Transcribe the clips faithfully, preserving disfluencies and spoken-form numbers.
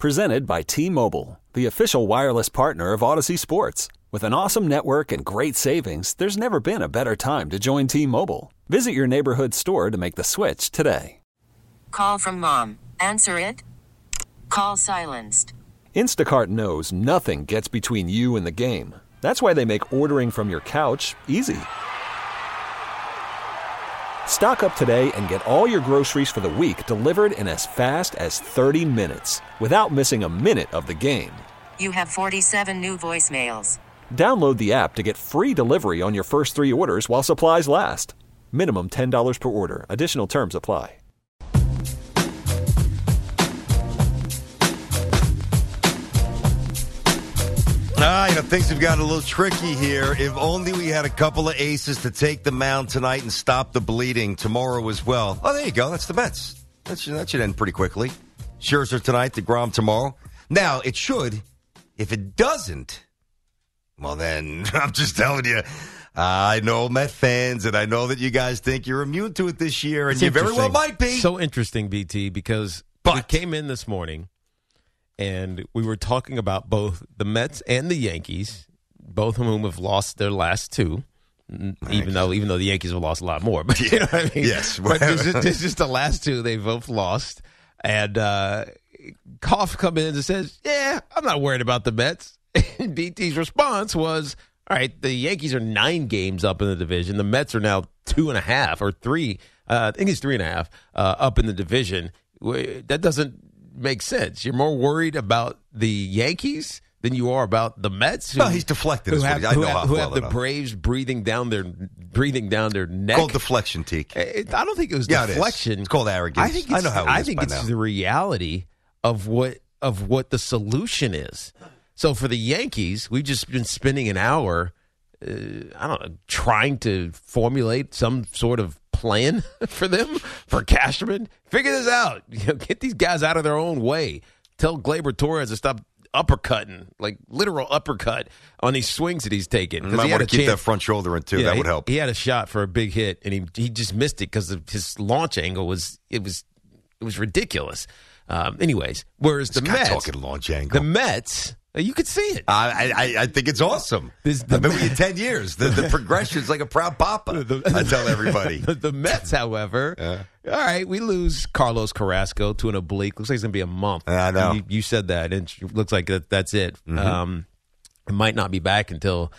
Presented by T-Mobile, the official wireless partner of Odyssey Sports. With an awesome network and great savings, there's never been a better time to join T-Mobile. Visit your neighborhood store to make the switch today. Call from mom. Answer it. Call silenced. Instacart knows nothing gets between you and the game. That's why they make ordering from your couch easy. Stock up today and get all your groceries for the week delivered in as fast as thirty minutes without missing a minute of the game. You have forty-seven new voicemails. Download the app to get free delivery on your first three orders while supplies last. Minimum ten dollars per order. Additional terms apply. Ah, you know, things have gotten a little tricky here. If only we had a couple of aces to take the mound tonight and stop the bleeding tomorrow as well. Oh, there you go. That's the Mets. That should, that should end pretty quickly. Scherzer tonight, DeGrom tomorrow. Now, it should. If it doesn't, well, then, I'm just telling you, I know Met fans, and I know that you guys think you're immune to it this year, and It's you very well might be. So interesting, B T, because But- we came in this morning, and we were talking about both the Mets and the Yankees, both of whom have lost their last two, n- even though even though the Yankees have lost a lot more. But you know what I mean? Yes. But this is, this is the last two they both lost. And uh, Koff come in and says, yeah, I'm not worried about the Mets. And B T's response was, all right, the Yankees are nine games up in the division. The Mets are now two and a half or three. Uh, I think it's three and a half uh, up in the division. That doesn't make sense. You're more worried about the Yankees than you are about the Mets. Who, Well, he's deflected. Who is what have, he- I who know have, how who well have the enough. Braves breathing down their breathing down their neck. Called deflection, Teak. It, I don't think it was Yeah, it is. deflection. It's called arrogance. I think it's, I know how it I is think by it's now. the reality of what of what the solution is. So for the Yankees, we've just been spending an hour, uh, I don't know, trying to formulate some sort of plan for them, for Cashman. Figure this out. You know, get these guys out of their own way. Tell Gleyber Torres to stop uppercutting, like literal uppercut on these swings that he's taking. You might he had want a to keep chance- that front shoulder in, too. Yeah, that he- would help. He had a shot for a big hit, and he he just missed it because of his launch angle was it was it was ridiculous. Um, anyways, whereas This the guy Mets, talking launch angle. the Mets, uh, you could see it. I, I I think it's awesome. This- the I've been with Met- you ten years. The, the progression's like a proud papa. I tell everybody. The, the Mets, however, all right, we lose Carlos Carrasco to an oblique. Looks like it's going to be a month. I know. You, you said that, and it looks like that, that's it. Mm-hmm. Um, it might not be back until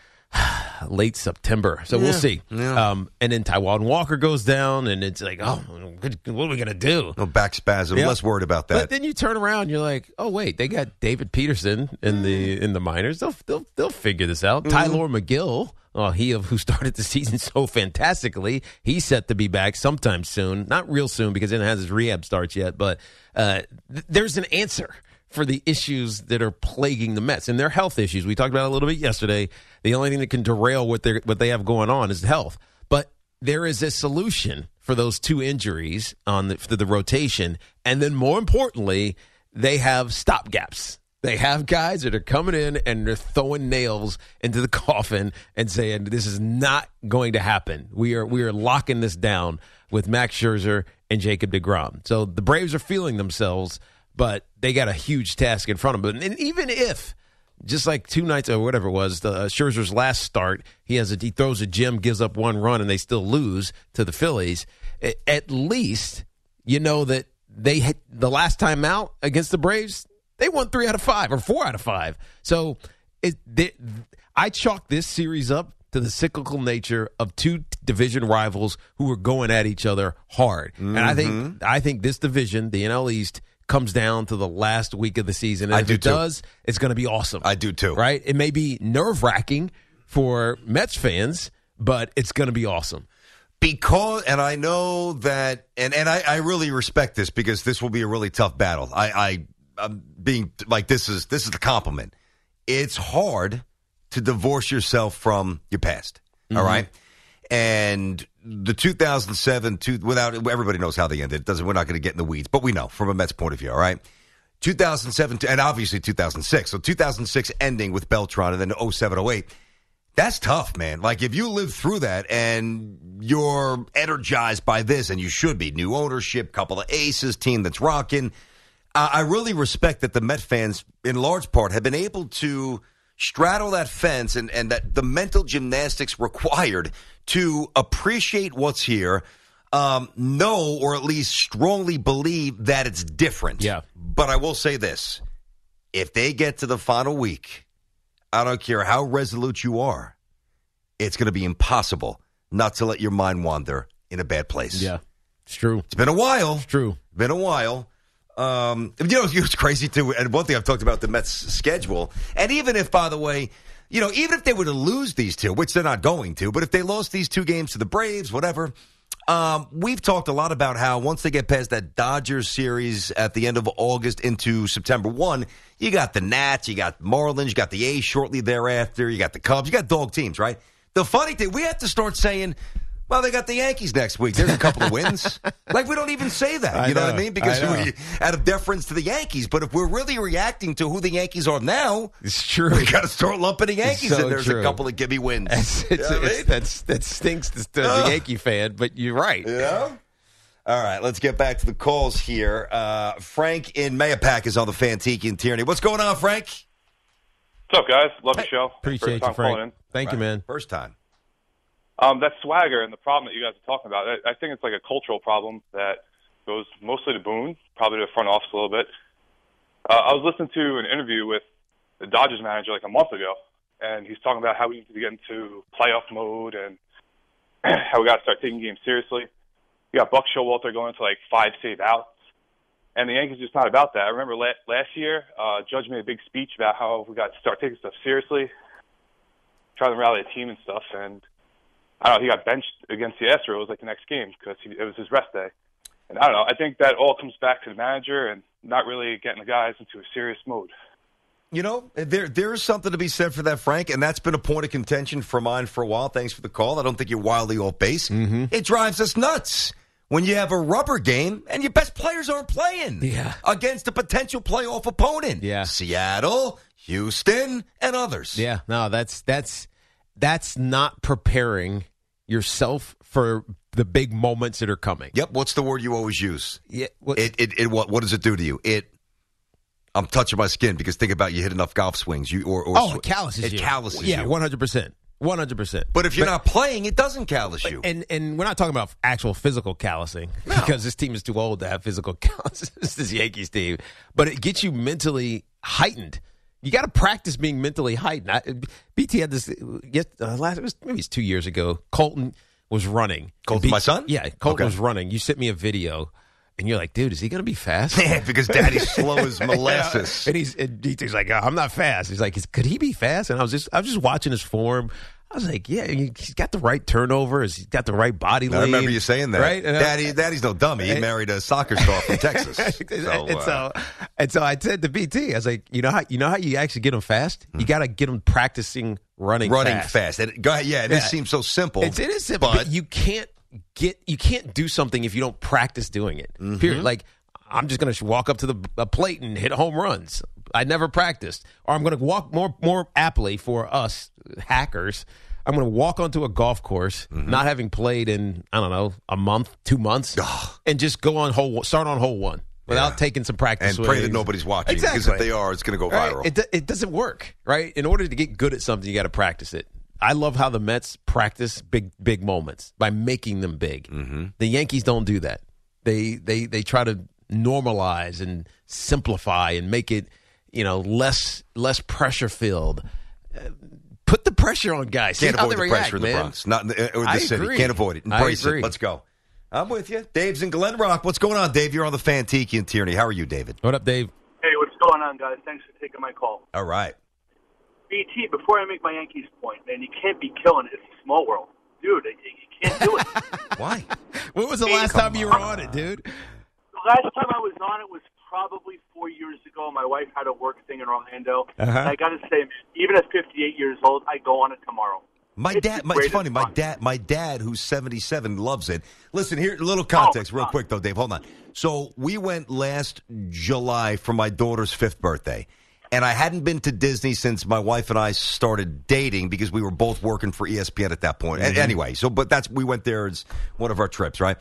late September, so we'll see. yeah. Um, and then Taijuan Walker goes down, and it's like, oh, what are we going to do? No back spasm. Yeah. Less worried about But that. then you turn around, and you're like, oh wait, they got David Peterson in the in the minors. They'll they'll, they'll figure this out. Mm-hmm. Tyler McGill, oh, he of who started the season so fantastically, he's set to be back sometime soon. Not real soon because he hasn't had his rehab starts yet, but uh, th- there's an answer for the issues that are plaguing the Mets and their health issues. We talked about it a little bit yesterday. The only thing that can derail what they what they have going on is health. But there is a solution for those two injuries on the, for the rotation, and then more importantly, they have stopgaps. They have guys that are coming in and they're throwing nails into the coffin and saying this is not going to happen. We are we are locking this down with Max Scherzer and Jacob deGrom. So the Braves are feeling themselves, but they got a huge task in front of them. And even if, just like two nights or whatever it was, the uh, Scherzer's last start, he has a he throws a gem, gives up one run, and they still lose to the Phillies. A- At least you know that they had, the last time out against the Braves, they won three out of five or four out of five. So it, they, I chalk this series up to the cyclical nature of two division rivals who are going at each other hard. Mm-hmm. And I think I think this division, the N L East, comes down to the last week of the season. And I if do it too. does, it's going to be awesome. I do too. Right? It may be nerve-wracking for Mets fans, but it's going to be awesome. Because, and I know that, and, and I, I really respect this because this will be a really tough battle. I, I, I'm being like, this is, this is the compliment. It's hard to divorce yourself from your past. Mm-hmm. All right. And the two thousand seven, two, without, everybody knows how they ended. It doesn't, we're not going to get in the weeds, but we know from a Mets point of view. All right. two thousand seven, and obviously two thousand six. So two thousand six ending with Beltran and then oh seven, oh eight. That's tough, man. Like, if you live through that and you're energized by this, and you should be, new ownership, couple of aces, team that's rocking, I, I really respect that the Met fans, in large part, have been able to straddle that fence and, and that the mental gymnastics required to appreciate what's here, um, know or at least strongly believe that it's different. Yeah. But I will say this. If they get to the final week, I don't care how resolute you are, it's going to be impossible not to let your mind wander in a bad place. Yeah, it's true. It's been a while. It's true. Been a while. Um, you know, it's crazy, too. And one thing I've talked about the Mets' schedule. And even if, by the way, you know, even if they were to lose these two, which they're not going to, but if they lost these two games to the Braves, whatever, um, we've talked a lot about how once they get past that Dodgers series at the end of August into September first, you got the Nats, you got Marlins, you got the A's shortly thereafter, you got the Cubs, you got dog teams, right? The funny thing, we have to start saying, well, they got the Yankees next week. There's a couple of wins. Like, we don't even say that. I You know, know, what I mean? Because I know. we, out of deference to the Yankees. But if we're really reacting to who the Yankees are now, It's true. we got to start lumping the Yankees so in. There's true. a couple of gimme wins. It's, it's, You know what I it's, mean? that's, that stinks to the Ugh. Yankee fan, but you're right. Yeah. All right, let's get back to the calls here. Uh, Frank in Mayapack is on the Fantiki and Tierney. What's going on, Frank? What's up, guys? Love the show. Appreciate First you, time calling Frank. in. Thank you, man. First time. Um, that swagger and the problem that you guys are talking about, I, I think it's like a cultural problem that goes mostly to Boone, probably to the front office a little bit. Uh, I was listening to an interview with the Dodgers manager like a month ago, and he's talking about how we need to get into playoff mode and how we got to start taking games seriously. You got Buck Showalter going to like five save outs, and the Yankees are just not about that. I remember la- last year, uh, Judge made a big speech about how we got to start taking stuff seriously, trying to rally a team and stuff, and I don't know, he got benched against the Astros like the next game because it was his rest day. And I don't know, I think that all comes back to the manager and not really getting the guys into a serious mode. You know, there there is something to be said for that, Frank, and that's been a point of contention for mine for a while. Thanks for the call. I don't think you're wildly off base. Mm-hmm. It drives us nuts when you have a rubber game and your best players aren't playing Yeah. against a potential playoff opponent. Yeah. Seattle, Houston, and others. Yeah, no, that's that's that's not preparing yourself for the big moments that are coming. Yep. What's the word you always use? Yeah, what, It it, it what what does it do to you? It I'm touching my skin because think about you hit enough golf swings. You or, or oh, sw- it calluses it you. calluses yeah, you. one hundred percent, one hundred percent. But if you're not playing, it doesn't callous you. And and we're not talking about actual physical callousing because this team is too old to have physical calluses. This Yankees team, but it gets you mentally heightened. You got to practice being mentally heightened. I, B T had this. Yes, uh, last it was maybe it's two years ago. Colton was running. Colton, B- my son? Yeah, Colton Okay. was running. You sent me a video, and you're like, dude, is he going to be fast? Yeah, because Daddy's slow as molasses. And he's and D T's like, oh, I'm not fast. He's like, could he be fast? And I was just, I was just watching his form. I was like, yeah, he's got the right turnover. He's got the right body lean. I remember you saying that. right? And I- Daddy, Daddy's no dummy. He And- married a soccer star from Texas. So, and, uh, so, and so I said to B T, I was like, you know how you know how you actually get them fast? You got to get them practicing running, running fast. fast. And go ahead. Yeah, this Yeah. seems so simple. It's, it is simple, but but you can't get you can't do something if you don't practice doing it. Mm-hmm. Period. Like I'm just going to walk up to the a plate and hit home runs. I never practiced, or I'm going to walk more more aptly for us hackers. I'm going to walk onto a golf course, Mm-hmm. not having played in I don't know a month, two months, and just go on hole start on hole one without Yeah. taking some practice. and pray that swings. nobody's watching. Exactly. Because if they are, it's going to go Right? viral. It, do- it doesn't work, right? In order to get good at something, you got to practice it. I love how the Mets practice big, big moments by making them big. Mm-hmm. The Yankees don't do that. They, they, they try to normalize and simplify and make it, you know, less, less pressure filled. Uh, put the pressure on guys. Can't See how avoid they the react, pressure in the man. Bronx, not in the, or the I city. agree. Can't avoid it. I Embrace agree. it. Let's go. I'm with you. Dave's in Glen Rock. What's going on, Dave? You're on the Fantiki and Tierney. How are you, David? What up, Dave? Hey, what's going on, guys? Thanks for taking my call. All right. B T, before I make my Yankees point, man, you can't be killing it. It's a small world. Dude, you you can't do it. Why? When was the Hey, last come time you were on it, dude? The last time I was on it was probably four years ago. My wife had a work thing in Orlando. Uh-huh. And I got to say, man, even at fifty-eight years old, I go on it tomorrow. My It's dad. the My, it's greatest funny. My fun. dad. My dad, who's seventy-seven, loves it. Listen here. A little context, Oh, real God. quick though, Dave. Hold on. So we went last July for my daughter's fifth birthday, and I hadn't been to Disney since my wife and I started dating because we were both working for E S P N at that point. And anyway, so but that's we went there as one of our trips, right?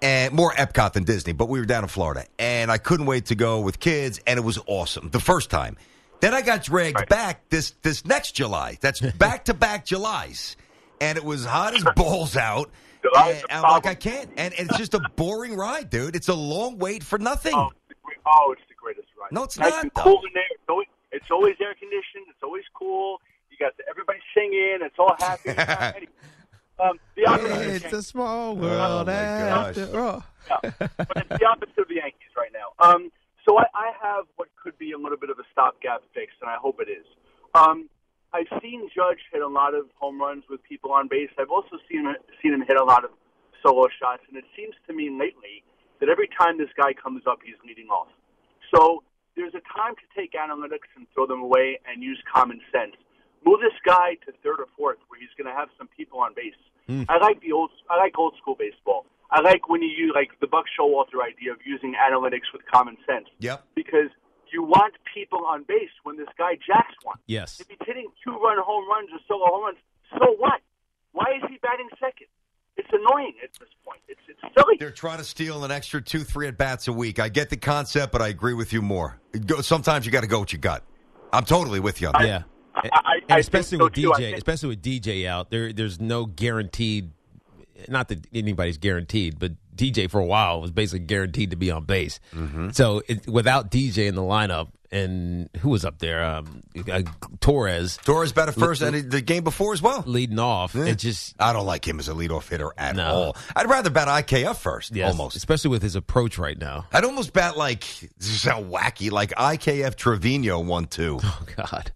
and more Epcot than Disney, but we were down in Florida, and I couldn't wait to go with kids, and it was awesome the first time. Then I got dragged Right. back this this next July. That's back-to-back Julys, and it was hot as balls out. July is And the I'm like, problem. I can't, and, and it's just a boring ride, dude. It's a long wait for nothing. Oh, it's the, great, oh, it's the greatest ride. No, it's nice not, and though. cool in there. It's always, it's always air conditioned. It's always cool. You got the, everybody singing. It's all happy. Anyway, um, the opposite of the It's a Yankees. small Oh, world my after gosh. all. Yeah. But it's the opposite of the Yankees right now. Um, so I, I have what could be a little bit of a stopgap fix, and I hope it is. Um, I've seen Judge hit a lot of home runs with people on base. I've also seen seen him hit a lot of solo shots, and it seems to me lately that every time this guy comes up, he's leading off. So there's a time to take analytics and throw them away and use common sense. Move this guy to third or fourth, where he's going to have some people on base. Mm. I like the old, I like old school baseball. I like when you use like the Buck Showalter idea of using analytics with common sense. Yep. Because you want people on base when this guy jacks one. Yes. If he's hitting two-run home runs or solo home runs, so what? Why is he batting second? It's annoying at this point. It's it's silly. They're trying to steal an extra two, three at-bats a week. I get the concept, but I agree with you more. Go, sometimes you got to go with your gut. I'm totally with you on that. Yeah. I- And, I- and I especially think so, with too. I D J, think- especially with D J out, there there's no guaranteed. Not that anybody's guaranteed, but D J for a while was basically guaranteed to be on base. Mm-hmm. So it, without D J in the lineup, and who was up there? Um, uh, Torres Torres batted first, and the game before as well. leading off. Yeah. It just I don't like him as a leadoff hitter at No. all. I'd rather bat I K F first, yes, almost. especially with his approach right now. I'd almost bat like, this is how wacky, like I K F Trevino one two. Oh God.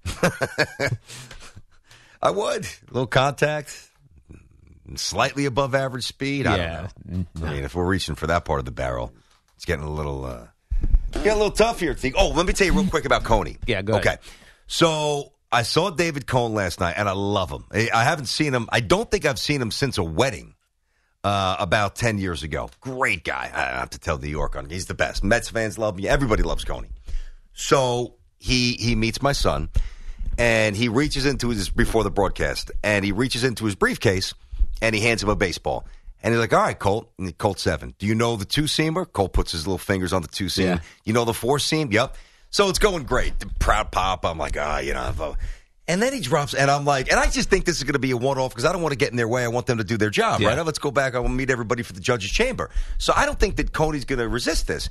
I would. A little contact, slightly above average speed. I Yeah. don't know. I mean, if we're reaching for that part of the barrel, it's getting a little, uh, getting a little tough here. Think. Oh, let me tell you real quick about Coney. Yeah, go ahead. Okay. So I saw David Cone last night, and I love him. I I haven't seen him. I don't think I've seen him since a wedding uh, about ten years ago. Great guy. I don't have to tell New York on. He's the best. Mets fans love me. Everybody loves Coney. So he he meets my son, and he reaches into his, before the broadcast, and he reaches into his briefcase, and he hands him a baseball. And he's like, all right, Colt, and Colt seven. Do you know the two-seamer? Colt puts his little fingers on the two-seam. Yeah. You know the four-seam? Yep. So it's going great. The proud pop. I'm like, ah, you know. I've, and then he drops, and I'm like, and I just think this is going to be a one-off because I don't want to get in their way. I want them to do their job, Yeah. right? Now let's go back. I want to meet everybody for the judge's chamber. So I don't think that Coney's going to resist this.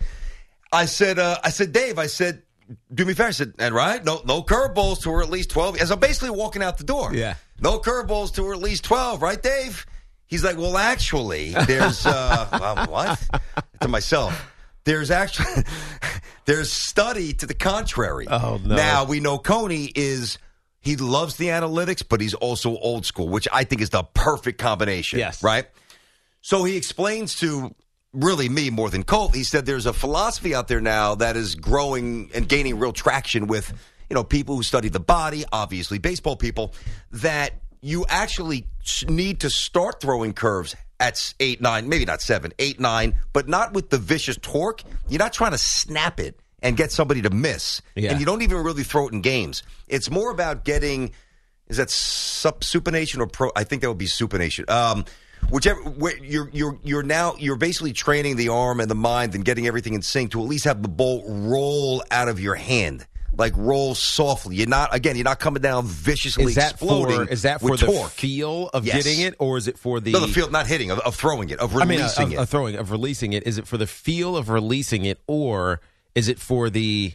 I said, uh, I said, Dave, I said, do me a favor. I said, and right, no, no curveballs to her at least twelve. As I'm basically walking out the door. Yeah. No curveballs to her at least twelve, right, Dave? He's like, well, actually, there's uh, well, what? To myself, there's actually there's study to the contrary. Oh, no. Now we know Coney is he loves the analytics, but he's also old school, which I think is the perfect combination. Yes. Right. So he explains to really me more than Colt. He said there's a philosophy out there now that is growing and gaining real traction with, you know, people who study the body, obviously baseball people, that you actually need to start throwing curves at eight, nine, maybe not seven, eight, nine, but not with the vicious torque. You're not trying to snap it and get somebody to miss. Yeah. And you don't even really throw it in games. It's more about getting, is that sup, supination or pro? I think that would be supination. Um, whichever, where you're, you're, you're now, you're basically training the arm and the mind and getting everything in sync to at least have the ball roll out of your hand. Like roll softly. You're not again. You're not coming down viciously Is that exploding. for is that for with the torque. feel of Yes. getting it, or is it for the No, the field, not hitting, of, of throwing it, of I mean, releasing of, it. of throwing, of releasing it. Is it for the feel of releasing it, or is it for the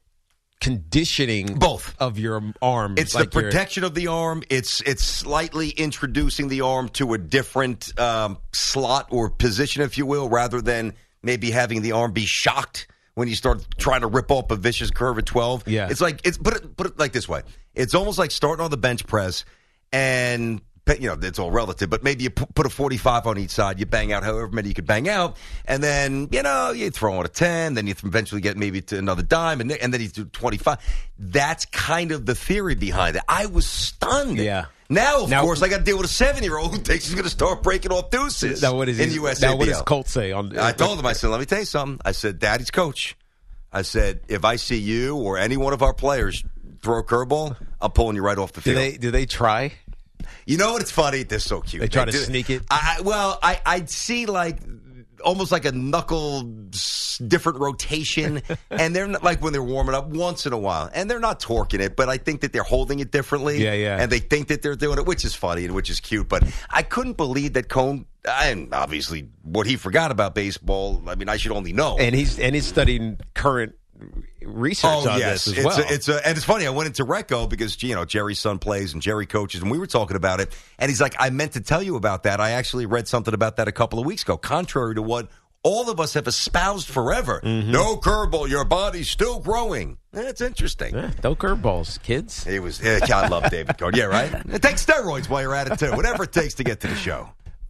conditioning Both. of your arm? It's like the your- protection of the arm. It's it's slightly introducing the arm to a different um, slot or position, if you will, rather than maybe having the arm be shocked when you start trying to rip off a vicious curve at twelve. Yeah. It's like, it's put it, put it like this way. It's almost like starting on the bench press and, you know, it's all relative, but maybe you pu- put a forty-five on each side, you bang out however many you could bang out, and then, you know, you throw on a ten, then you eventually get maybe to another dime, and, and then you do twenty-five. That's kind of the theory behind it. I was stunned. Yeah. Now, of Now- course, I got to deal with a seven-year-old who thinks he's going to start breaking off deuces Now what is in his, U S A B L. Now what does Colt say on? I told him, I said, let me tell you something. I said, Daddy's coach. I said, if I see you or any one of our players throw a curveball, I'm pulling you right off the Do field. they do they try? You know what? It's funny. They're so cute. They try to do- sneak it? I, I- well, I, I'd see like almost like a knuckle different rotation, and they're not, like when they're warming up once in a while, and they're not torquing it, but I think that they're holding it differently. Yeah, yeah. And they think that they're doing it, which is funny and which is cute. But I couldn't believe that Cone, and obviously what he forgot about baseball. I mean, I should only know. And he's and he's studying current research oh, on yes. this as it's well. A, it's a, and it's funny. I went into Recco because, you know, Jerry's son plays and Jerry coaches, and we were talking about it. And he's like, I meant to tell you about that. I actually read something about that a couple of weeks ago, contrary to what all of us have espoused forever. Mm-hmm. No curveball. Your body's still growing. That's interesting. Yeah, no curveballs, kids. It was. Yeah, I love David Cone. Yeah, right? Take steroids while you're at it, too. Whatever it takes to get to the show.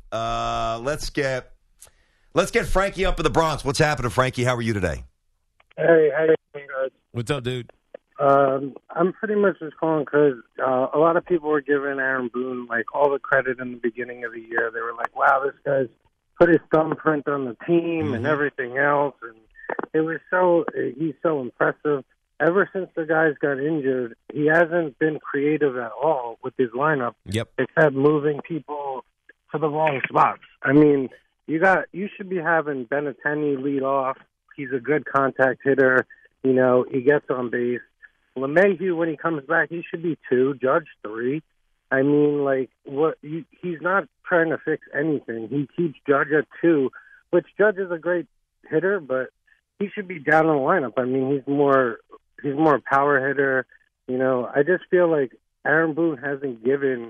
Uh, let's get let's get Frankie up in the Bronx. What's happening, Frankie? How are you today? Hey, how you doing, guys? What's up, dude? Um, I'm pretty much just calling because uh, a lot of people were giving Aaron Boone like all the credit in the beginning of the year. They were like, "Wow, this guy's put his thumbprint on the team and everything else," and it was so he's so impressive. Ever since the guys got injured, he hasn't been creative at all with his lineup. Yep, except moving people to the wrong spots. I mean, you got you should be having Benintendi lead off. He's a good contact hitter. You know, he gets on base. LeMahieu, when he comes back, he should be two. Judge three. I mean, like, what? You, he's not trying to fix anything. He keeps Judge at two, which Judge is a great hitter, but he should be down in the lineup. I mean, he's more he's more a power hitter. You know, I just feel like Aaron Boone hasn't given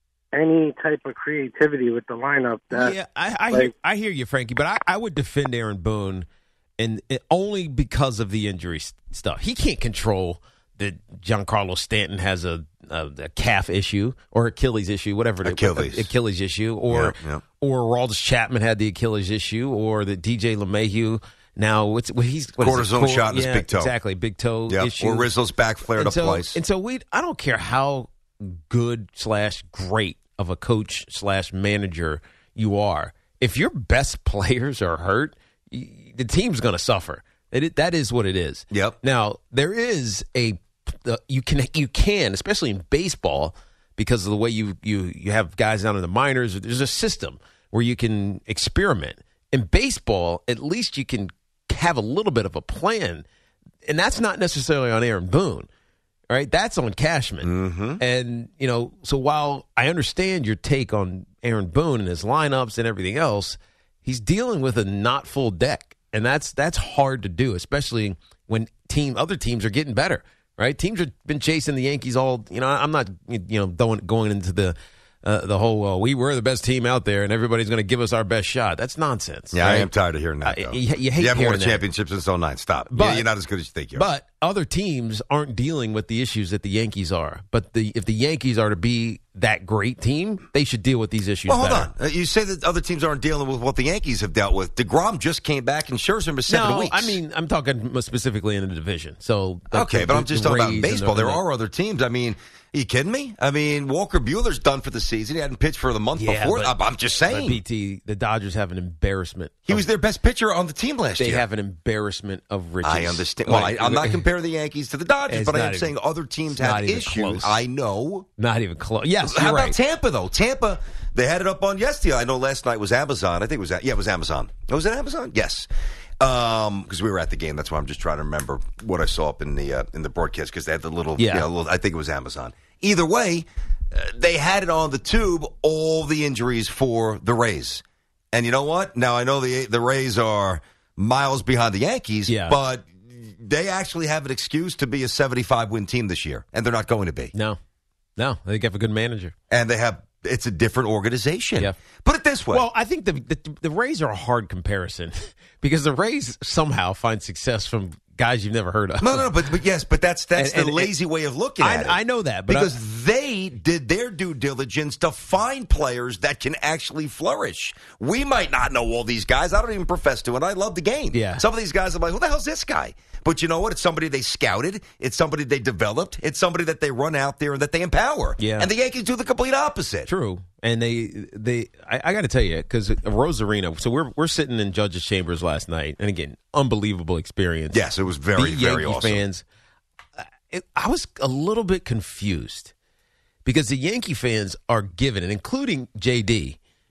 any type of creativity with the lineup. That, yeah, I, I, like, hear, I hear you, Frankie, but I, I would defend Aaron Boone. And it, only because of the injury st- stuff. He can't control that Giancarlo Stanton has a, a, a calf issue or Achilles issue, whatever it is. Achilles. Achilles issue. Or yeah, yeah. or Aroldis Chapman had the Achilles issue, or that D J LeMahieu now what's what he's what cortisone Cor- shot in yeah, his big toe. Exactly, big toe yep. issue. Or Rizzo's back flared and up so, twice. And so we I don't care how good slash great of a coach slash manager you are. If your best players are hurt, y- the team's going to suffer. It, that is what it is. Yep. Now there is a uh, you can you can especially in baseball because of the way you you you have guys down in the minors. There's a system where you can experiment. In baseball, at least you can have a little bit of a plan, and that's not necessarily on Aaron Boone. All right, that's on Cashman. Mm-hmm. And you know, so while I understand your take on Aaron Boone and his lineups and everything else, he's dealing with a not full deck. And that's that's hard to do, especially when team other teams are getting better, right? Teams have been chasing the Yankees all. You know, I'm not you know going going into the uh, the whole uh, we were the best team out there and everybody's going to give us our best shot. That's nonsense. Yeah, right? I am tired of hearing that. Though. Uh, you, you hate you haven't hearing won a that. championship since oh nine. Stop. But, yeah, you're not as good as you think you are. But other teams aren't dealing with the issues that the Yankees are. But the if the Yankees are to be that great team, they should deal with these issues Well, hold better. on. Uh, you say that other teams aren't dealing with what the Yankees have dealt with. DeGrom just came back and Scherzer missed seven no, weeks. I mean, I'm talking more specifically in the division. So the, okay, the, but I'm just the talking about Rays in baseball. and the, There are other teams. I mean, are you kidding me? I mean, Walker Buehler's done for the season. He hadn't pitched for the month Yeah, before. but- I'm, I'm just But saying. B T, the Dodgers have an embarrassment. He of- was their best pitcher on the team last They year. have an embarrassment of riches. I understand. Well, I, I'm not comparing the Yankees to the Dodgers, It's but I not am even- saying other teams it's not have even issues. close. I know. Not even close. Yes, How you're about right. Tampa, though? Tampa, they had it up on yesterday. I know last night was Amazon. I think it was, yeah, it was Amazon. Oh, was it Amazon? Yes. Um, because we were at the game. That's why I'm just trying to remember what I saw up in the uh, in the broadcast because they had the little, Yeah. you know, little, I think it was Amazon. Either way, uh, they had it on the tube, all the injuries for the Rays. And you know what? Now, I know the the Rays are miles behind the Yankees, Yeah. but they actually have an excuse to be a seventy-five win team this year, and they're not going to be. No, no, they have a good manager. And they have, it's a different organization. Yeah. Put it this way. Well, I think the, the the Rays are a hard comparison because the Rays somehow find success from guys you've never heard of. no, no, no, but, but yes, but that's that's And- the and- lazy way of looking I- at it. I know that, but because I- they did their due diligence to find players that can actually flourish. We might not know all these guys. I don't even profess to, and I love the game. Yeah. Some of these guys, I'm like, who the hell's this guy? But you know what? It's somebody they scouted. It's somebody they developed. It's somebody that they run out there and that they empower. Yeah. And the Yankees do the complete opposite. True, and they they I, I got to tell you because Rosarina. So we're we're sitting in Judge's chambers last night, and again, unbelievable experience. Yes, it was very, the very Yankee awesome. fans. uh, It, I was a little bit confused because the Yankee fans are giving it, including J D.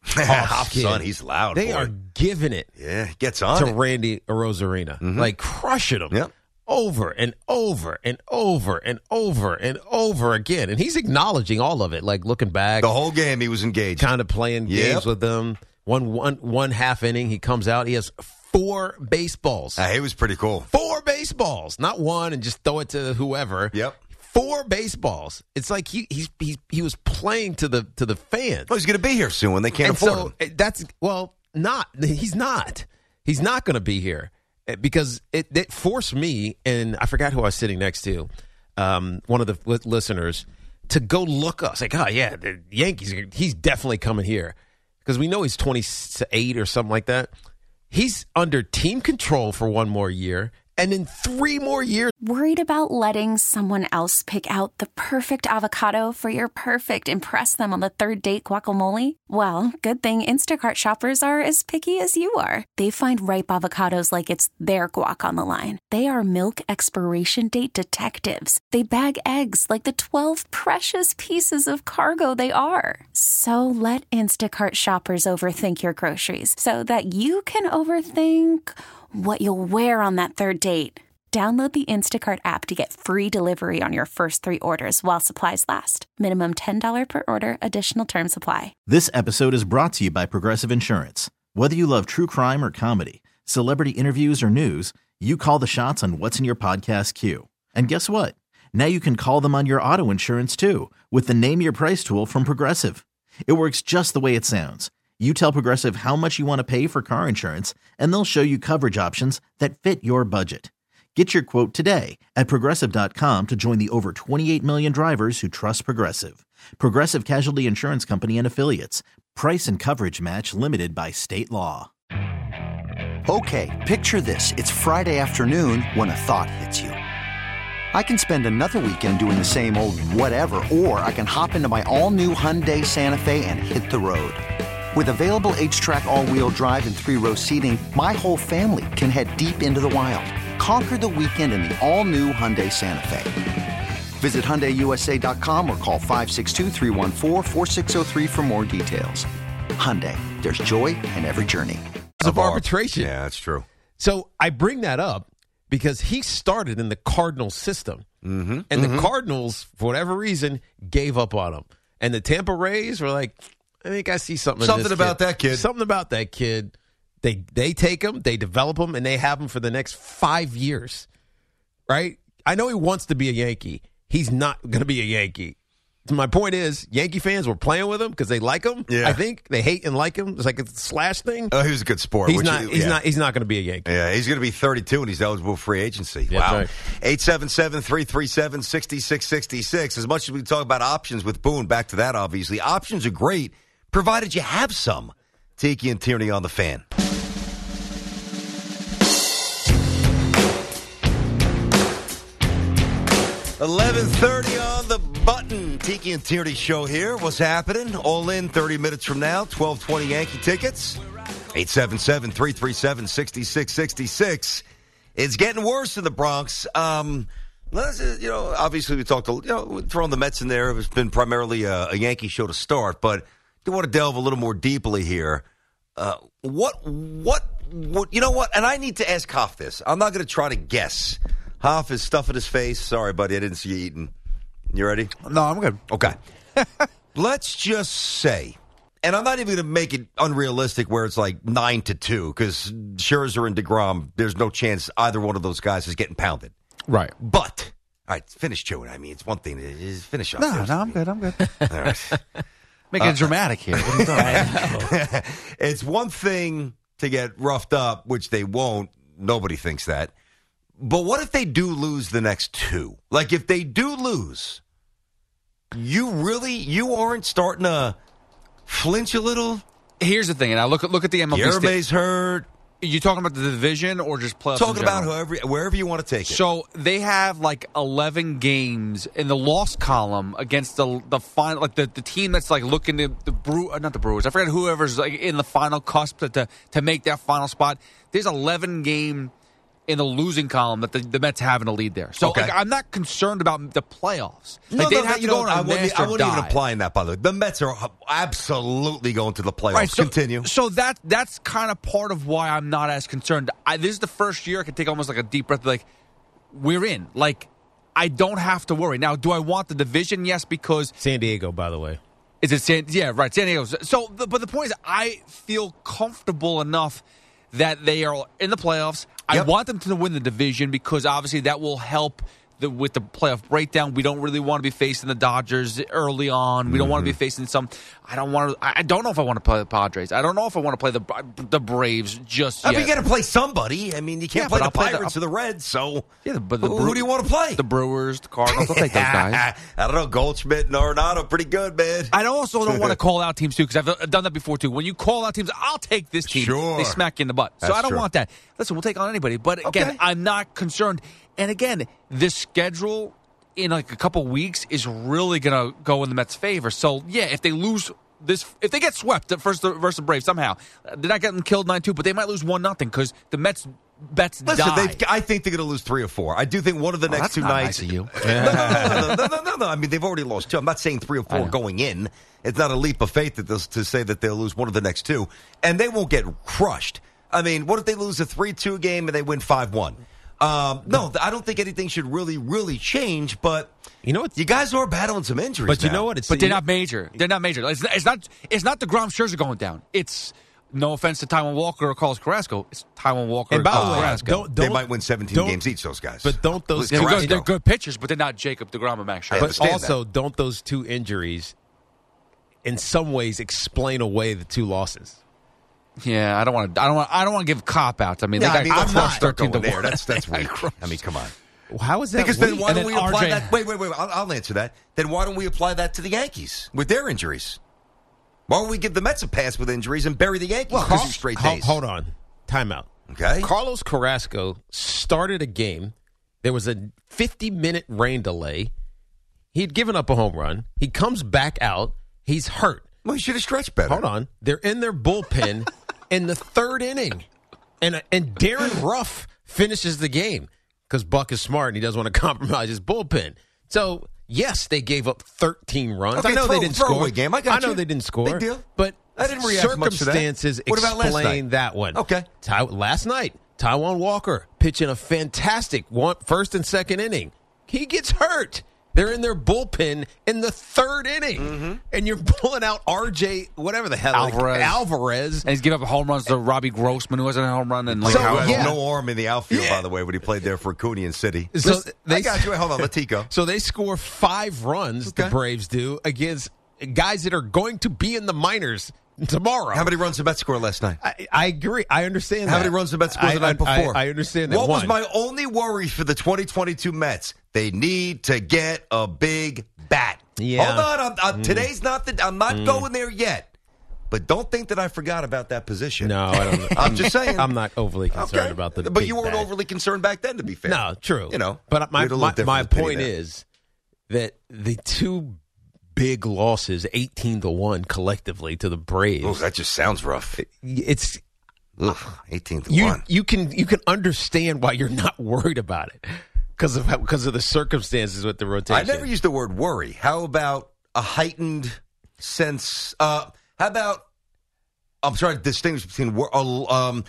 Hop's son, he's loud. They boy. are giving it. Yeah, he gets on to it. Randy Arozarena, Mm-hmm. like crushing him. Yep. Over and over and over and over and over again. And he's acknowledging all of it, like looking back. The whole game he was engaged. Kind of playing Yep. games with them. One, one, one half inning, he comes out. He has four baseballs. Uh, he was pretty cool. Four baseballs. Not one and just throw it to whoever. Yep. Four baseballs. It's like he he's, he's he was playing to the to the fans. Well, he's going to be here soon when they can't And afford so him. that's well, not he's not. He's not going to be here because it, it forced me, and I forgot who I was sitting next to, um, one of the li- listeners, to go look up. It's like, oh yeah, the Yankees. He's definitely coming here because we know he's twenty-eight or something like that. He's under team control for one more year. And in three more years. Worried about letting someone else pick out the perfect avocado for your perfect impress them on the third date guacamole? Well, good thing Instacart shoppers are as picky as you are. They find ripe avocados like it's their guac on the line. They are milk expiration date detectives. They bag eggs like the twelve precious pieces of cargo they are. So let Instacart shoppers overthink your groceries so that you can overthink what you'll wear on that third date. Download the Instacart app to get free delivery on your first three orders while supplies last. Minimum ten dollars per order. Additional terms apply. This episode is brought to you by Progressive Insurance. Whether you love true crime or comedy, celebrity interviews or news, you call the shots on what's in your podcast queue. And guess what? Now you can call them on your auto insurance too with the Name Your Price tool from Progressive. It works just the way it sounds. You tell Progressive how much you want to pay for car insurance, and they'll show you coverage options that fit your budget. Get your quote today at Progressive dot com to join the over twenty-eight million drivers who trust Progressive. Progressive Casualty Insurance Company and Affiliates. Price and coverage match limited by state law. Okay, picture this. It's Friday afternoon when a thought hits you. I can spend another weekend doing the same old whatever, or I can hop into my all-new Hyundai Santa Fe and hit the road. With available H-Track all-wheel drive and three-row seating, my whole family can head deep into the wild. Conquer the weekend in the all-new Hyundai Santa Fe. Visit Hyundai U S A dot com or call five six two, three one four, four six zero three for more details. Hyundai, there's joy in every journey. Of arbitration. Yeah, that's true. So I bring that up because he started in the Cardinals system. Mm-hmm. And mm-hmm. the Cardinals, for whatever reason, gave up on him. And the Tampa Rays were like, I think I see something. Something in this about kid. that kid. Something about that kid. They they take him, they develop him, and they have him for the next five years. Right? I know he wants to be a Yankee. He's not going to be a Yankee. My point is, Yankee fans were playing with him because they like him. Yeah. I think they hate and like him. It's like a slash thing. Oh, he was a good sport. He's which not. he- he's yeah. not. He's not going to be a Yankee. Yeah, he's going to be thirty-two and he's eligible for free agency. Yeah, wow. right. eight seven seven, three three seven, six six six six. As much as we talk about options with Boone, back to that, obviously. Options are great, provided you have some. Tiki and Tierney on the Fan. eleven thirty on the button. Tiki and Tierney show here. What's happening? All in thirty minutes from now. twelve twenty Yankee tickets. eight seven seven, three three seven, six six six six. It's getting worse in the Bronx. Um, let's, uh, you know, obviously we talked, to, you know, throwing the Mets in there. It's been primarily a, a Yankee show to start, but do want to delve a little more deeply here. Uh, what, what, what, you know what? And I need to ask Hoff this. I'm not going to try to guess. Hoff is stuffing his face. Sorry, buddy, I didn't see you eating. You ready? No, I'm good. Okay. Let's just say, and I'm not even going to make it unrealistic where it's like nine to two because Scherzer and DeGrom, there's no chance either one of those guys is getting pounded. Right. But, all right, finish chewing. I mean, it's one thing to just finish up. No, There's- no, I'm good. I'm good. All right. Making it dramatic here. What are you talking about? It's one thing to get roughed up, which they won't. Nobody thinks that. But what if they do lose the next two? Like, if they do lose, you really, you aren't starting to flinch a little? Here's the thing, and I look at look at the M L B. Everybody's sta- hurt. You talking about the division or just playoffs? Talking in about general? whoever, wherever you want to take it. So they have like eleven games in the loss column against the the final, like the, the team that's like looking to the Brew, uh, not the Brewers. I forget whoever's like in the final cusp to to, to make that final spot. There's eleven game in the losing column that the, the Mets have in a lead there. So Okay. like, I'm not concerned about the playoffs. No, Like, they'd no, have that- to you go know, on a I wouldn't, master I wouldn't even dive. apply that, by the way. The Mets are absolutely going to the playoffs. Right, so, Continue. So that that's kind of part of why I'm not as concerned. I, this is the first year I can take almost like a deep breath. Like, we're in. Like, I don't have to worry. Now, do I want the division? Yes, because San Diego, by the way. Is it San? Yeah, right. San Diego. So, the, but the point is, I feel comfortable enough that they are in the playoffs. I Yep. want them to win the division because obviously that will help the, with the playoff breakdown. We don't really want to be facing the Dodgers early on. We don't want to be facing some. I don't want to. I don't know if I want to play the Padres. I don't know if I want to play the the Braves just I yet. mean, you got to play somebody. I mean, you can't Yeah, play but the I'll play the- Pirates or the Reds. So, yeah, but the who, Brew- who do you want to play? the Brewers, the Cardinals. I'll take those guys. I don't know. Goldschmidt and Arenado, pretty good, man. I also don't want to call out teams, too, because I've done that before, too. When you call out teams, I'll take this team. Sure. They smack you in the butt. So That's I don't true. want that. Listen, we'll take on anybody. But again, Okay. I'm not concerned. And again, this schedule in like a couple weeks is really going to go in the Mets' favor. So, yeah, if they lose this, if they get swept at first versus the Braves somehow, they're not getting killed nine two, but they might lose one nothing because the Mets bets Listen, die. they've, I think they're going to lose three or four. I do think one of the Oh, next that's two not nights. nice of you. no, no, no, no, no, no, no, no. I mean, they've already lost two. I'm not saying three or I four know. going in. It's not a leap of faith that they'll, to say that they'll lose one of the next two, and they won't get crushed. I mean, what if they lose a three two game and they win five one? Um, no, I don't think anything should really, really change. But You know what? you guys are battling some injuries. But you now. know what? It's But they're not major. They're not major. It's not. It's not. It's not the Grom Scherzer going down. It's no offense to Taiwan Walker or Carlos Carrasco. It's Taiwan Walker And by Carlos the way, Carrasco. don't, They don't, might win seventeen don't- games each. Those guys, But don't those they're, Carrasco. good, they're good pitchers, but they're not Jacob deGrom and Max I Scherzer. But understand also, don't those two injuries, in some ways, explain away the two losses? Yeah, I don't want to. I don't want. I don't want to give cop outs. I mean, Yeah, they I got mean, let's crushed not start thirteen going to there. one. That's that's They weak. got crushed. I mean, come on. How is that? Because then weak? why And don't then we apply R J that? Wait, wait, wait. I'll, I'll answer that. Then why don't we apply that to the Yankees with their injuries? Why don't we give the Mets a pass with injuries and bury the Yankees for two straight Ho- days? Hold on. Timeout. Okay. Carlos Carrasco started a game. There was a fifty-minute rain delay. He'd given up a home run. He comes back out. He's hurt. Well, you should have stretched better. Hold on. They're in their bullpen in the third inning. And and Darren Ruff finishes the game because Buck is smart and he doesn't want to compromise his bullpen. So, yes, they gave up thirteen runs. Okay, I know throw- they didn't throwaway score. game. I got know you. they didn't score. Big deal. But I didn't react much to that. circumstances What about last explain night? that one. Okay. Ty- last night, Taiwan Walker pitching a fantastic one, first and second inning. He gets hurt. They're in their bullpen in the third inning, Mm-hmm. and you're pulling out R J, whatever the hell, like, Alvarez. Alvarez. And he's giving up home runs to Robbie Grossman, who hasn't had a home run in like So, Who how has yeah. no arm in the outfield, Yeah. by the way, when he played there for Acunian City. So Listen, they- I got you. Hold on, let Tico. So they score five runs, Okay. the Braves do, against guys that are going to be in the minors tomorrow. How many runs the Mets score last night? I, I agree. I understand How that. many runs the Mets scored the I- night I- before? I, I understand that. What was One. my only worry for the twenty twenty-two Mets? They need to get a big bat. Yeah. Hold on. I'm, I'm, Today's not the. I'm not going there yet. But don't think that I forgot about that position. No, I don't. I'm just saying. I'm not overly concerned Okay. about the. But big you weren't bat. overly concerned back then, to be fair. No, true. You know, but we my had a little my, different my opinion point there. is that the two big losses, eighteen to one collectively to the Braves. Oh, that just sounds rough. It's Ugh, eighteen to you. one. You can you can understand why you're not worried about it because of how, because of the circumstances with the rotation. I never used the word worry. How about a heightened sense? Uh, how about I'm trying to distinguish between wor- um,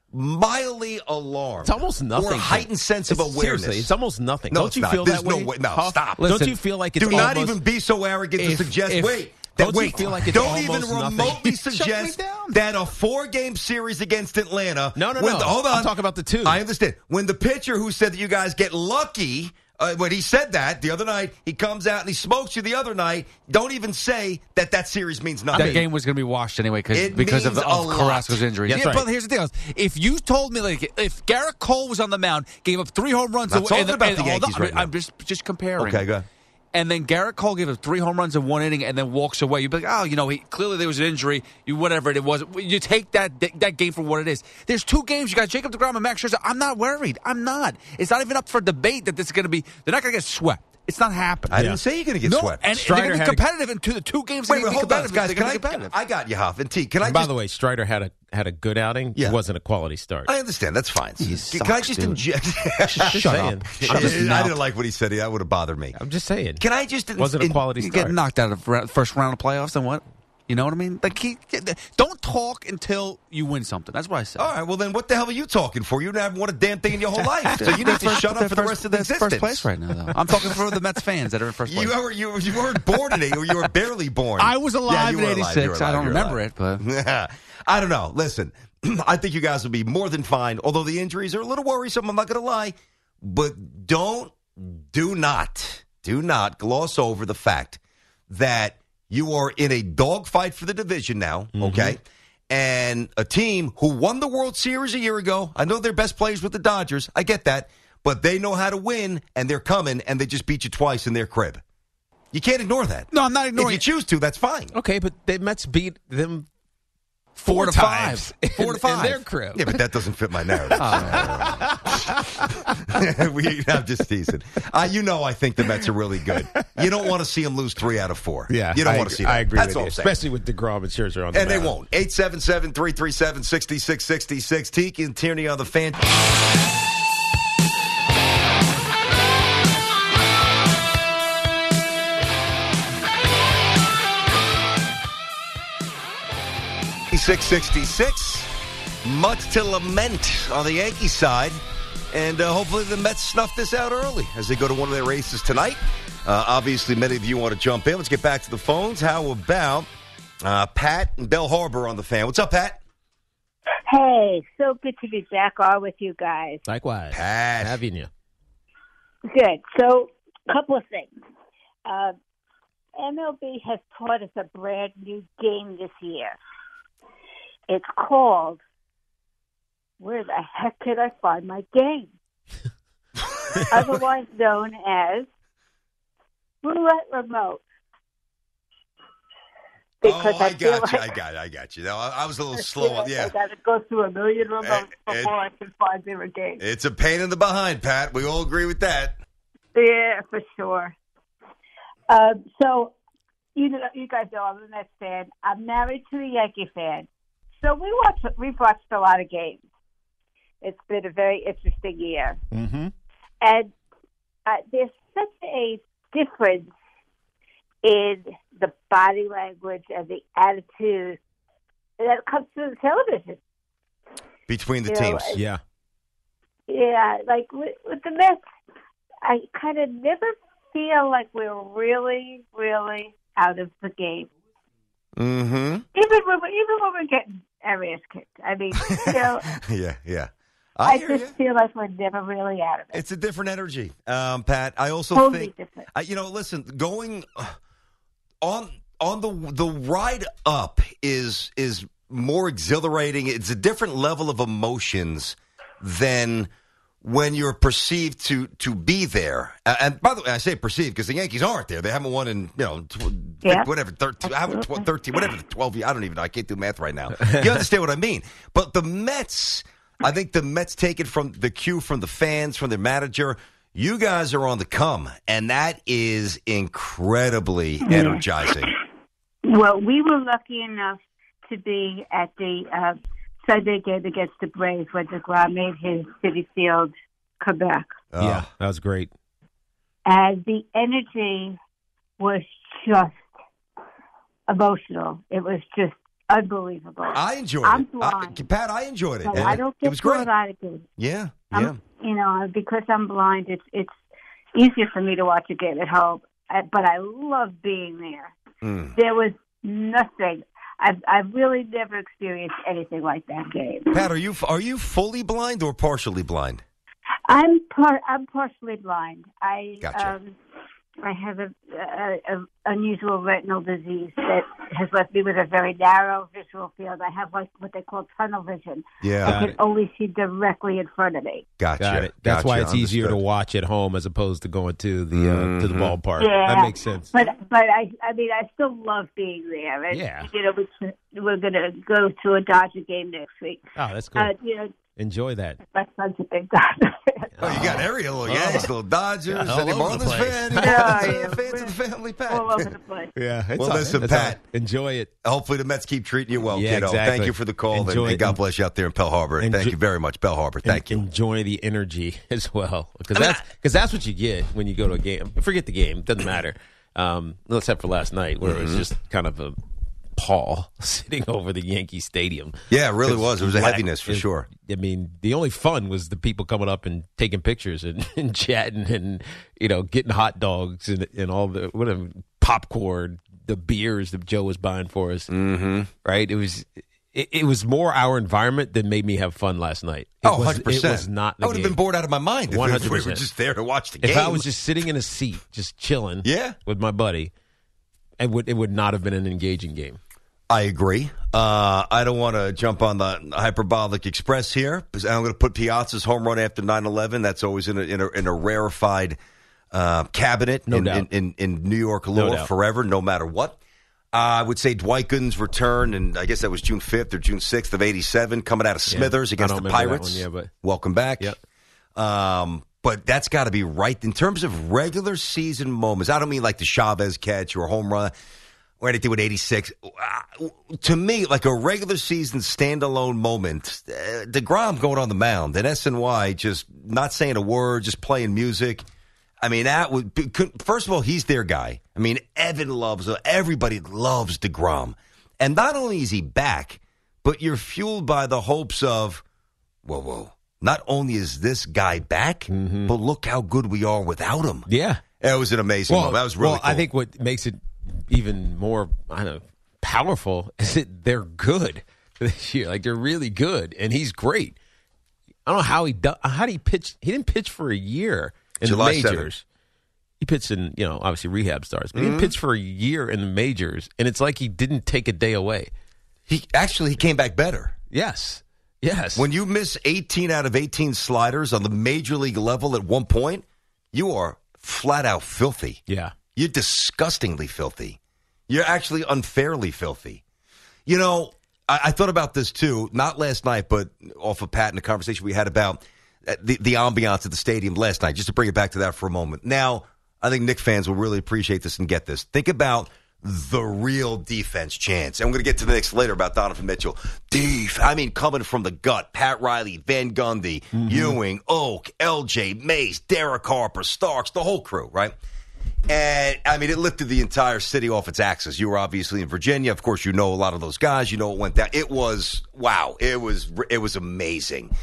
mildly alarmed. It's almost nothing. Or a heightened sense of It's- awareness. Seriously, it's almost nothing. No, Don't it's you not. feel There's that no way? way- no, Huff? stop. Don't Listen, you feel like it's Do not almost, even be so arrogant to if- suggest. if- wait. That, don't you wait, feel like it's don't even almost nothing? remotely Shut me suggest down. that a four-game series against Atlanta. No, no, when no. The, hold on. I'm talking about the two. I understand. When the pitcher who said that you guys get lucky, uh, when he said that the other night, he comes out and he smokes you the other night. Don't even say that that series means nothing. That game was going to be washed anyway cause, It because of, means of a lot. Carrasco's injury. That's yeah, right. But here's the thing: if you told me, like, if Garrett Cole was on the mound, gave up three home runs, Not and, talking and, about and, the hold Yankees on, right now. I'm just just comparing. Okay, go ahead. And then Garrett Cole gave up three home runs in one inning, and then walks away. You'd be like, oh, you know, he clearly there was an injury. You whatever it was, you take that that game for what it is. There's two games. You got Jacob deGrom and Max Scherzer. I'm not worried. I'm not. It's not even up for debate that this is going to be. They're not going to get swept. It's not happening. I didn't say you're going to get no, swept. and Strider they're going to had be a- competitive in two, the two games. Wait, they're wait, gonna be hold on, competitive. guys. They're Can gonna I? be competitive. I got you, Huff and T. Can I By just? the way, Strider had a had a good outing. Yeah. It wasn't a quality start. I understand. That's fine. He Can sucks, I just dude. inject? Just Shut saying. up. I, Shut his didn't, I mouth. didn't like what he said. That would have bothered me. I'm just saying. Can I just? Wasn't a quality You start. get knocked out of the first round of playoffs, and what? You know what I mean? Like, he, don't talk until you win something. That's what I said. All right. Well, then, what the hell are you talking for? You haven't won a damn thing in your whole life, so you need to First- shut up they're for the first- rest of the they're existence. First place right now, though. I'm talking for the Mets fans that are in first place. You were you, you weren't born in it, or you were barely born. I was Yeah, alive you in were alive. eighty-six. You were alive. I don't You were remember alive. it, but I don't know. Listen, I think you guys will be more than fine, although the injuries are a little worrisome, I'm not going to lie. But don't, do not, do not gloss over the fact that you are in a dogfight for the division now, Mm-hmm. okay? And a team who won the World Series a year ago. I know their best players with the Dodgers. I get that. But they know how to win, and they're coming, and they just beat you twice in their crib. You can't ignore that. no, I'm not If ignoring you it. choose to, that's fine. Okay, but the Mets beat them Four four to times five. Four to in- five. in their crib. Yeah, but that doesn't fit my narrative. we, I'm just teasing. Uh, you know, I think the Mets are really good. You don't want to see them lose three out of four. Yeah, you don't I want to agree- see that. I agree That's with all you, I'm saying. especially with DeGrom and Scherzer on the And they mound. won't. eight seven seven, three three seven, six six six six. Tiki and Tierney on the fan. six sixty-six. Much to lament on the Yankee side. And uh, hopefully the Mets snuff this out early as they go to one of their races tonight. Uh, obviously, many of you want to jump in. Let's get back to the phones. How about uh, Pat and Bell Harbor on the fan? What's up, Pat? Hey, so good to be back on with you guys. Likewise. Pat. Having you. Good. So, a couple of things. Uh, M L B has taught us a brand new game this year. It's called Where the Heck Can I Find My Game? Otherwise known as Roulette Remote. Oh, I, feel got you. like I got you. I got you. No, I, I was a little I slow. feel like Yeah. I got to go through a million remotes Eh, eh, before I can find their game. It's a pain in the behind, Pat. We all agree with that. Yeah, for sure. Um, so, you know, you guys know I'm a Mets fan. I'm married to a Yankee fan. So we watch, we've watched a lot of games. It's been a very interesting year. Mm-hmm. And uh, there's such a difference in the body language and the attitude that comes through the television. Between the You know, teams. I- Yeah. Yeah, like with, with the Mets, I kind of never feel like we're really, really out of the game. Mm-hmm. Even when we're, even when we're getting our ass kicked. I mean, you know, Yeah, yeah. I, I, hear just you. feel like we're never really out of it. It's a different energy, um, Pat. I also Totally think, different. I, you know, listen, going uh, on on the the ride up is is more exhilarating. It's a different level of emotions than when you're perceived to to be there. Uh, and by the way, I say perceived because the Yankees aren't there. They haven't won in, you know, tw- Yeah. whatever, thirteen, I haven't tw- thirteen, whatever, twelve years. I don't even know. I can't do math right now. You understand what I mean? But the Mets, I think the Mets take it from the cue from the fans, from their manager. You guys are on the come, and that is incredibly energizing. Well, we were lucky enough to be at the uh, Sunday game against the Braves when DeGrom made his Citi Field comeback. Oh. Yeah, that was great. And the energy was just emotional. It was just unbelievable. I enjoyed I'm it. blind. I, Pat, I enjoyed it. So and I it- don't it get was to a great. lot of games. Yeah, yeah. I'm, you know, because I'm blind, it's it's easier for me to watch a game at home. I, but I love being there. Mm. There was nothing. I've I've really never experienced anything like that game. Pat, are you are you fully blind or partially blind? I'm par- I'm partially blind. I Gotcha. um I have a, a, a unusual retinal disease that has left me with a very narrow visual field. I have like what they call tunnel vision. Yeah. I Got can it. only see directly in front of me. Gotcha. Got it. That's Gotcha. why it's easier to Understood. watch at home as opposed to going to the uh, to the Mhm. ballpark. Yeah, That makes sense. But but I I mean I still love being there. And, Yeah. You know we, we're gonna go to a Dodger game next week. Oh, that's cool. Uh, you know, Enjoy that. My son's a big Dodger fan. Oh, you got every little Yankees, little Dodgers, Yeah, all any over the Marlins place. fan, Yeah, any yeah. fans of the family, Pat. All over the place. Yeah. It's Well, all- listen, it's all- Pat. enjoy it. Hopefully the Mets keep treating you well, Yeah, kiddo. exactly. Thank you for the call, and, Enjoy and it. God bless you out there in Pearl Harbor. Enjoy- Thank you very much, Pearl Harbor. Thank you. Enjoy the energy as well, because I mean, that's because that's what you get when you go to a game. Forget the game; doesn't matter. Um, except for last night, where it was Mhm. just kind of a pall sitting over the Yankee Stadium. Yeah, it really was. It was a Black- heaviness for it- sure. I mean, the only fun was the people coming up and taking pictures and, and chatting and, you know, getting hot dogs and, and all the whatever popcorn, the beers that Joe was buying for us. Mm-hmm. Right? It was it, it was more our environment that made me have fun last night. It Oh, was, one hundred percent. It was not the I would have game. been bored out of my mind if we- one if hundred we percent. were just there to watch the game. If I was just sitting in a seat, just chilling Yeah. with my buddy, it would, it would not have been an engaging game. I agree. Uh, I don't want to jump on the hyperbolic express here, because I'm going to put Piazza's home run after nine eleven. That's always in a, in a, in a rarefied uh, cabinet No in, doubt. in, in, in New York No lore doubt. forever, no matter what. Uh, I would say Dwight Gooden's return, and I guess that was June fifth or June sixth of eighty-seven, coming out of Yeah. Smithers I against don't the remember that Pirates. one, yeah, but- Welcome back. Yep. Um, but that's got to be right. In terms of regular season moments, I don't mean like the Chavez catch or home run or anything with eighty-six. Uh, to me, like a regular season standalone moment, uh, DeGrom going on the mound and S N Y just not saying a word, just playing music. I mean, that would be, could, first of all, he's their guy. I mean, Evan loves, everybody loves DeGrom. And not only is he back, but you're fueled by the hopes of, whoa, whoa, not only is this guy back, Mm-hmm. but look how good we are without him. Yeah. It was an amazing moment. That was really well, cool. I think what makes it even more, I don't know, powerful is that they're good this year. Like, they're really good, and he's great. I don't know how he do, how did he pitch. He didn't pitch for a year in July the majors. seventh. He pitched in, you know, obviously rehab starts, but he Mm-hmm. didn't pitch for a year in the majors, and it's like he didn't take a day away. He actually he came back better. Yes. Yes. When you miss eighteen out of eighteen sliders on the major league level at one point, you are flat out filthy. Yeah. You're disgustingly filthy. You're actually unfairly filthy. You know, I, I thought about this too, not last night, but off of Pat and the conversation we had about the, the ambiance at the stadium last night, just to bring it back to that for a moment. Now, I think Knicks fans will really appreciate this and get this. Think about the real defense chance. And I'm going to get to the Knicks later about Donovan Mitchell. Def, I mean, coming from the gut, Pat Riley, Van Gundy, Mm-hmm. Ewing, Oak, L J, Mace, Derek Harper, Starks, the whole crew, right? And, I mean, it lifted the entire city off its axis. You were obviously in Virginia. Of course, you know a lot of those guys. You know what went down. It was, wow, it was it was amazing.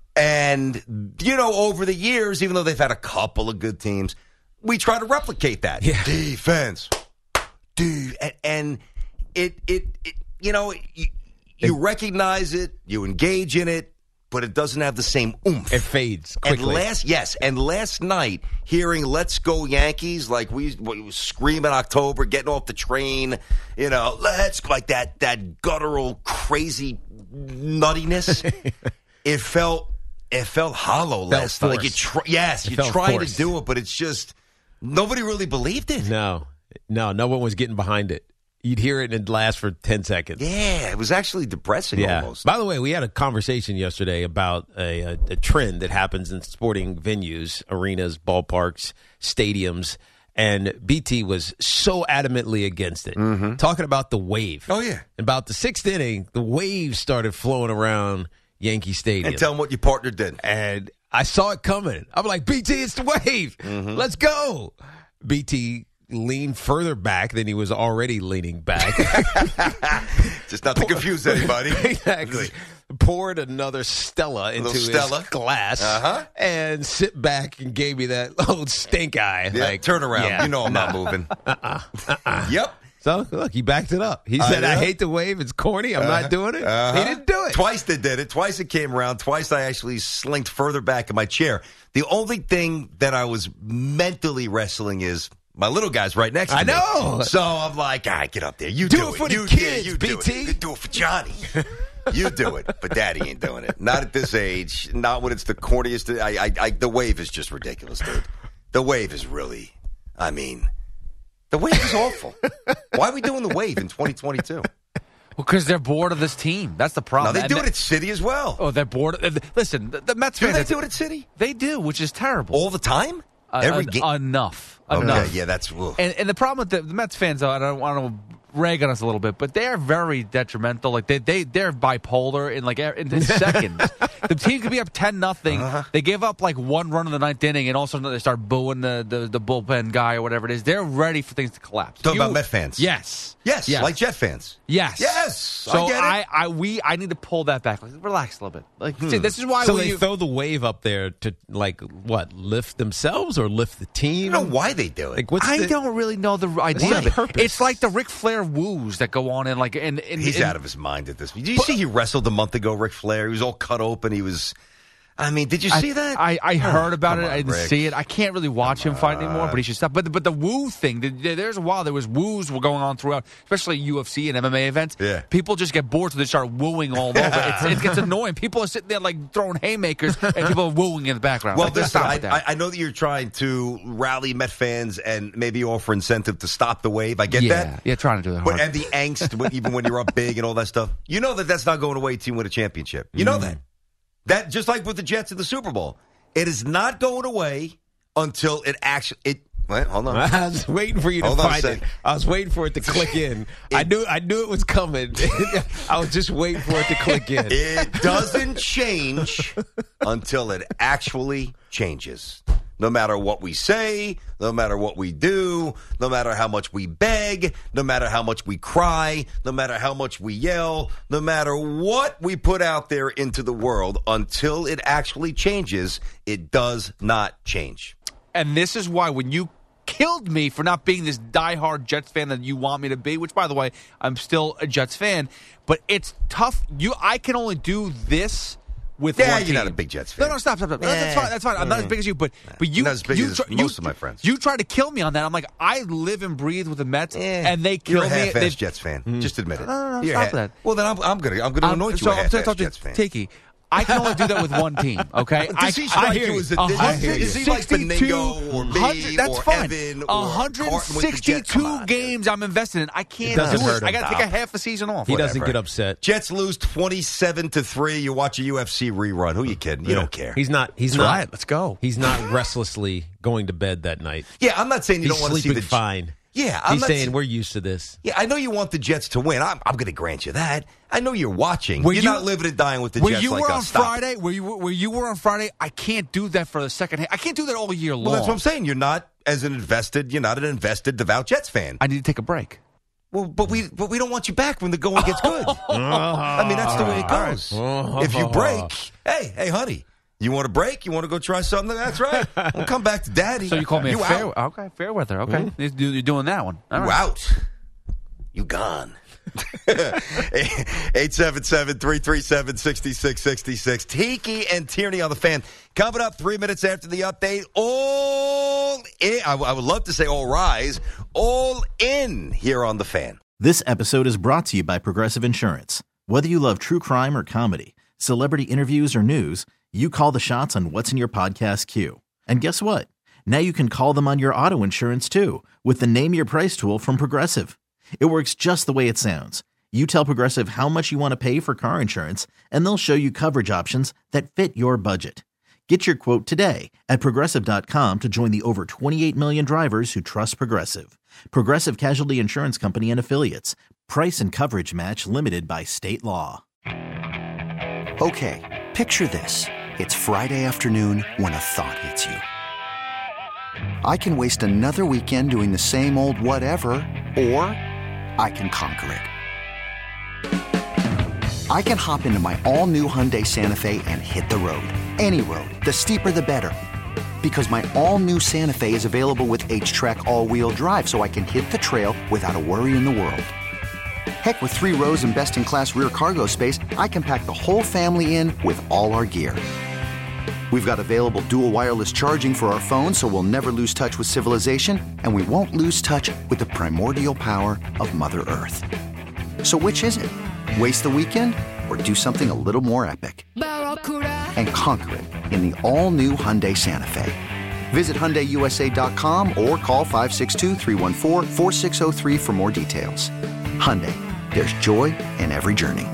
And, you know, over the years, even though they've had a couple of good teams, we try to replicate that. Yeah. Defense. Dude, and, and it, it, it, you know, you, you recognize it, you engage in it, but it doesn't have the same oomph. It fades And quickly. last, yes, and last night, hearing "Let's Go Yankees," like we, we scream in October, getting off the train, you know, let's like that that guttural, crazy nuttiness. it felt it felt hollow Felt last night. Like you forced. try, yes, It you felt try to forced. do it, but it's just nobody really believed it. No. No, no one was getting behind it. You'd hear it and it'd last for ten seconds. Yeah, it was actually depressing Yeah. almost. By the way, we had a conversation yesterday about a, a, a trend that happens in sporting venues, arenas, ballparks, stadiums, and B T was so adamantly against it. Mm-hmm. Talking about the wave. Oh, yeah. About the sixth inning, the wave started flowing around Yankee Stadium. And tell them what your partner did. And I saw it coming. I'm like, B T, it's the wave. Mm-hmm. Let's go. B T leaned further back than he was already leaning back. Just not to confuse anybody. Exactly. Poured another Stella into little his Stella. glass Uh-huh. and sit back and gave me that old stink eye. Yeah, like, turn around. yeah, you know I'm nah. not moving. Yep. So, look, he backed it up. He I said, I, know. hate the wave. It's corny. I'm Uh-huh. not doing it. Uh-huh. He didn't do it. Twice they did it. Twice it came around. Twice I actually slinked further back in my chair. The only thing that I was mentally wrestling is my little guy's right next to I me. know. So I'm like, all right, get up there. You Do do, it for the you, kids, yeah, you do B T. it. You do it for Johnny. You do it, but Daddy ain't doing it. Not at this age. Not when it's the corniest. I, I, I, the wave is just ridiculous, dude. The wave is really. I mean, the wave is awful. Why are we doing the wave in twenty twenty-two? Because they're bored of this team. That's the problem. No, they And do it at City as well. Oh, they're bored. Listen, the, the Mets Do fans. they do it at City? They do, which is terrible. All the time? Uh, Every uh, game? Enough. Okay, Enough. yeah, that's... Ugh. And, and the problem with the, the Mets fans, though, I don't want to rag on us a little bit, but they're very detrimental. Like they they they're bipolar in like in seconds. The team could be up ten nothing. Uh-huh. They give up like one run in the ninth inning, and all of a sudden they start booing the, the, the bullpen guy or whatever it is. They're ready for things to collapse. Talking You- about Met fans. Yes. Yes, Yes. like Jet fans. Yes. Yes. So I get it. I, I we I need to pull that back. Like, relax a little bit. Like Hmm. see, this is why So when they you, throw the wave up there to like what lift themselves or lift the team? I don't know why they do it. Like what's I the, don't really know the idea the of it. purpose? It's like the Ric Flair woos that go on in like in, in He's in, out of his mind at this. Did you see he wrestled a month ago, Ric Flair? He was all cut open. He was... I mean, did you see I, that? I, I heard Oh, about come it. on, I didn't Rick. see it. I can't really watch him fight anymore, but he should stop. But the, but the woo thing, the, there's a while there was woos were going on throughout, especially U F C and M M A events. Yeah. People just get bored, so they start wooing all over. It's, it gets annoying. People are sitting there like throwing haymakers, and people are wooing in the background. Well, like, just listen, stop I, with that. I, I know that you're trying to rally Met fans and maybe offer incentive to stop the wave. I get yeah, that. yeah, trying to do that. But, hard. and the angst, when, even when you're up big and all that stuff. You know that that's not going away till you win a championship. You know Mm. that. That just like with the Jets in the Super Bowl. It is not going away until it actually... It, wait, hold on. I was waiting for you to Hold on a find it. second. I was waiting for it to click in. I knew I knew it was coming. I was just waiting for it to click in. It doesn't change until it actually changes. No matter what we say, no matter what we do, no matter how much we beg, no matter how much we cry, no matter how much we yell, no matter what we put out there into the world, until it actually changes, it does not change. And this is why when you killed me for not being this diehard Jets fan that you want me to be, which, by the way, I'm still a Jets fan, but it's tough. You, I can only do this with Yeah, one you're team. not a big Jets fan. No, no, stop, stop, stop. No, that's Yeah. fine. That's fine. I'm not as big as you, but but you, Not as big you, as try- most you- of my friends. You try to kill me on that. I'm like, I live and breathe with the Mets, and they kill You're a me. half-ass They- Jets fan. Just admit it. No, no, no, You're stop half- that. Well, then I'm, I'm going to I'm gonna Um, anoint so you a I'm half-ass talking Jets to fan. Tiki. I can only do that with one team, okay? Does I, he I strike hear you as a- one is- hundred is he like sixty-two Beningo or me one hundred that's or fine. Evan or one hundred sixty-two Come on, games I'm invested in. I can't It doesn't do hurt it. I him. got to take a half a season off. He doesn't Whatever. get upset. Jets lose twenty-seven to three. You watch a U F C rerun. Who you kidding? You don't care. He's not. He's That's not. right. Let's go. He's not restlessly going to bed that night. Yeah, I'm not saying you He's don't want to see sleeping the fine. Yeah, I'm he's not saying sa- we're used to this. Yeah, I know you want the Jets to win. I'm, I'm going to grant you that. I know you're watching. Were You're you- not living and dying with the Where Jets you like were us. on Stop it. Friday, where you were, where you were on Friday, I can't do that for the second half. I can't do that all year long. Well, that's what I'm saying. You're not as an invested. You're not an invested, devout Jets fan. I need to take a break. Well, but we but we don't want you back when the going gets good. I mean, that's the way it goes. If you break, hey, hey, honey, you want a break? You want to go try something? That's right. We'll come back to daddy. So you call me you a fair, out. okay, fair weather. Okay, you're, you're doing that one. All You right. out. You gone. eight seven seven, three three seven, six six six six. Tiki and Tierney on the Fan. Coming up three minutes after the update. All in. I, I would love to say all rise. All in here on the Fan. This episode is brought to you by Progressive Insurance. Whether you love true crime or comedy, celebrity interviews or news, you call the shots on what's in your podcast queue. And guess what? Now you can call them on your auto insurance too with the Name Your Price tool from Progressive. It works just the way it sounds. You tell Progressive how much you want to pay for car insurance, and they'll show you coverage options that fit your budget. Get your quote today at Progressive dot com to join the over twenty-eight million drivers who trust Progressive. Progressive Casualty Insurance Company and Affiliates. Price and coverage match limited by state law. Okay, picture this. It's Friday afternoon when a thought hits you. I can waste another weekend doing the same old whatever, or I can conquer it. I can hop into my all-new Hyundai Santa Fe and hit the road. Any road. The steeper, the better. Because my all-new Santa Fe is available with H-Track all-wheel drive, so I can hit the trail without a worry in the world. Heck, with three rows and best-in-class rear cargo space, I can pack the whole family in with all our gear. We've got available dual wireless charging for our phones, so we'll never lose touch with civilization, and we won't lose touch with the primordial power of Mother Earth. So which is it? Waste the weekend or do something a little more epic? And conquer it in the all-new Hyundai Santa Fe. Visit Hyundai U S A dot com or call five six two, three one four, four six zero three for more details. Hyundai, There's joy in every journey.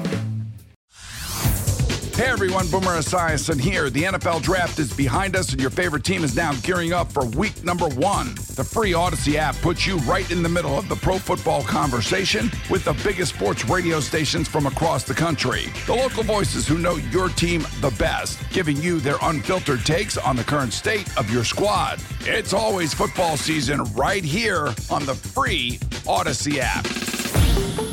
Hey everyone, Boomer Esiason here. The N F L Draft is behind us and your favorite team is now gearing up for week number one. The free Odyssey app puts you right in the middle of the pro football conversation with the biggest sports radio stations from across the country. The local voices who know your team the best, giving you their unfiltered takes on the current state of your squad. It's always football season right here on the free Odyssey app.